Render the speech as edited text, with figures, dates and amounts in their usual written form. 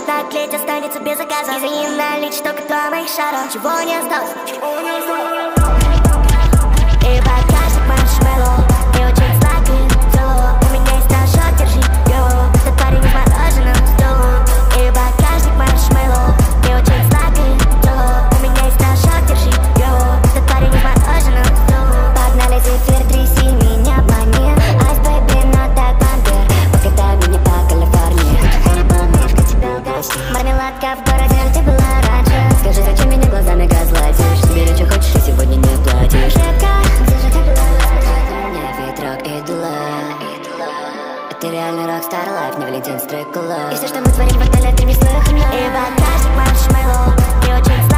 так клеть останется без заказа. И за ним наличие только два моих шара. Чего не осталось? И багажник маршмеллоу, и очень сладкий цело. У меня есть ножок, держи его. Этот парень из мороженого стула. И багажник маршмеллоу, и очень сладкий цело. У меня есть ножок, держи его. Этот парень из мороженого стула. Погнали, зефир, тряси меня по ним. Айс, бэйби, но так бампер. Покатай меня по Калифорнии. Немножко тебя угощу. Мармеладка в городе, где была раньше. Скажи, зачем меня глазами газлайтишь? Бери, что хочешь, и сегодня не платишь. Ты реальный рокстар лайф, не Валентин Стрейк Клуб. И все, что мы творим в отеле, ты не слыхано. И багажник маршмеллоу, и очень